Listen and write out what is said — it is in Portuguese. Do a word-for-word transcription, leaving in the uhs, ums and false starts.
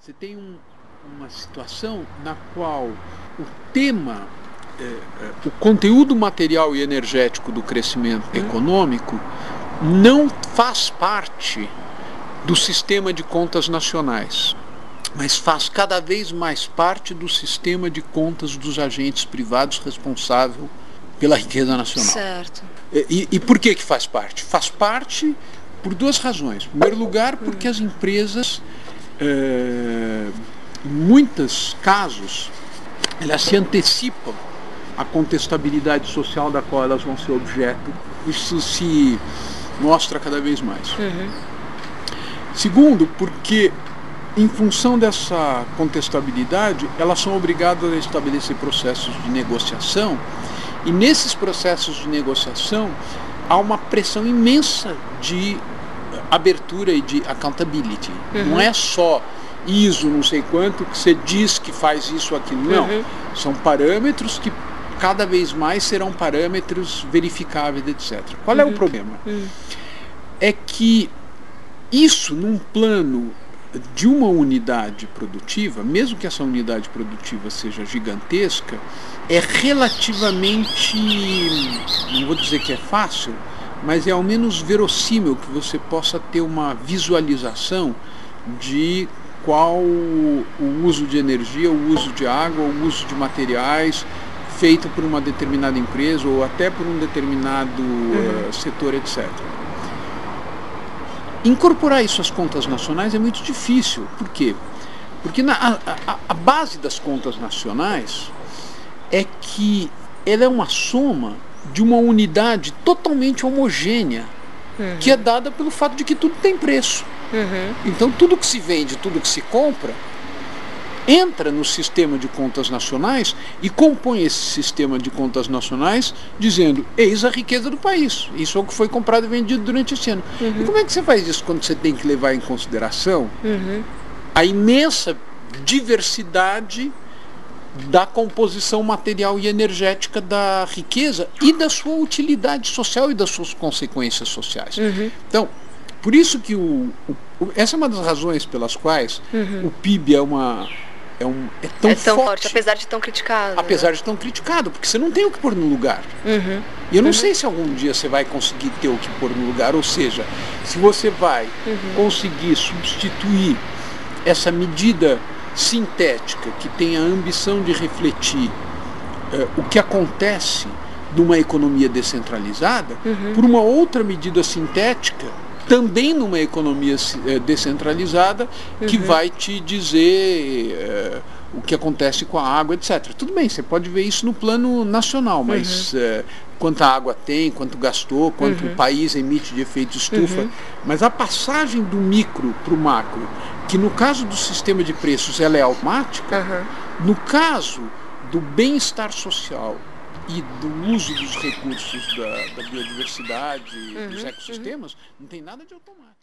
Você tem um, uma situação na qual o tema, é, é, o conteúdo material e energético do crescimento hum. econômico não faz parte do sistema de contas nacionais, mas faz cada vez mais parte do sistema de contas dos agentes privados responsável pela riqueza nacional. Certo. E, e por que que faz parte? Faz parte por duas razões. Em primeiro lugar, porque as empresas, é, em muitos casos, elas se antecipam à contestabilidade social da qual elas vão ser objeto. Isso se mostra cada vez mais. Uhum. Segundo, porque em função dessa contestabilidade, elas são obrigadas a estabelecer processos de negociação, e nesses processos de negociação há uma pressão imensa de abertura e de accountability. Uhum. Não é só I S O não sei quanto que você diz que faz isso ou aquilo, não. Uhum. São parâmetros que cada vez mais serão parâmetros verificáveis, etcétera. Qual uhum. é o problema? Uhum. É que isso, num plano de uma unidade produtiva, mesmo que essa unidade produtiva seja gigantesca, é relativamente, não vou dizer que é fácil, mas é ao menos verossímil que você possa ter uma visualização de qual o uso de energia, o uso de água, o uso de materiais feito por uma determinada empresa ou até por um determinado uhum. uh, setor, etcétera. Incorporar isso às contas nacionais é muito difícil. Por quê? Porque na, a, a, a base das contas nacionais é que ela é uma soma de uma unidade totalmente homogênea, uhum. que é dada pelo fato de que tudo tem preço. Uhum. Então tudo que se vende, tudo que se compra, entra no sistema de contas nacionais e compõe esse sistema de contas nacionais dizendo, eis a riqueza do país, isso é o que foi comprado e vendido durante esse ano. Uhum. E como é que você faz isso quando você tem que levar em consideração uhum. a imensa diversidade da composição material e energética da riqueza e da sua utilidade social e das suas consequências sociais? Uhum. Então, por isso que o, o, essa é uma das razões pelas quais uhum. o P I B é uma É, um, é tão, é tão forte, forte, apesar de tão criticado. Apesar né? de tão criticado, porque você não tem o que pôr no lugar. Uhum. E eu não uhum. sei se algum dia você vai conseguir ter o que pôr no lugar, ou seja, se você vai uhum. conseguir substituir essa medida sintética que tem a ambição de refletir uh, o que acontece numa economia descentralizada uhum. por uma outra medida sintética também numa economia descentralizada, que uhum. vai te dizer uh, o que acontece com a água, etcétera. Tudo bem, você pode ver isso no plano nacional, mas uhum. uh, quanta água tem, quanto gastou, quanto uhum. o país emite de efeito estufa. Uhum. Mas a passagem do micro para o macro, que no caso do sistema de preços ela é automática, uhum. no caso do bem-estar social e do uso dos recursos da, da biodiversidade, uhum, dos ecossistemas, uhum. não tem nada de automático.